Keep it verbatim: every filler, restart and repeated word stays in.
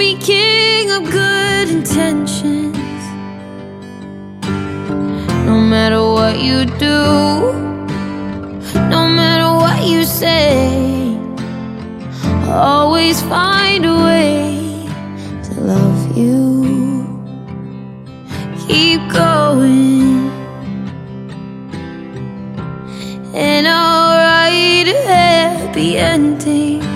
me king of good intentions. No matter what you do, no matter what you say, I'll always find a way to love you. Keep going, and I'll write a happy ending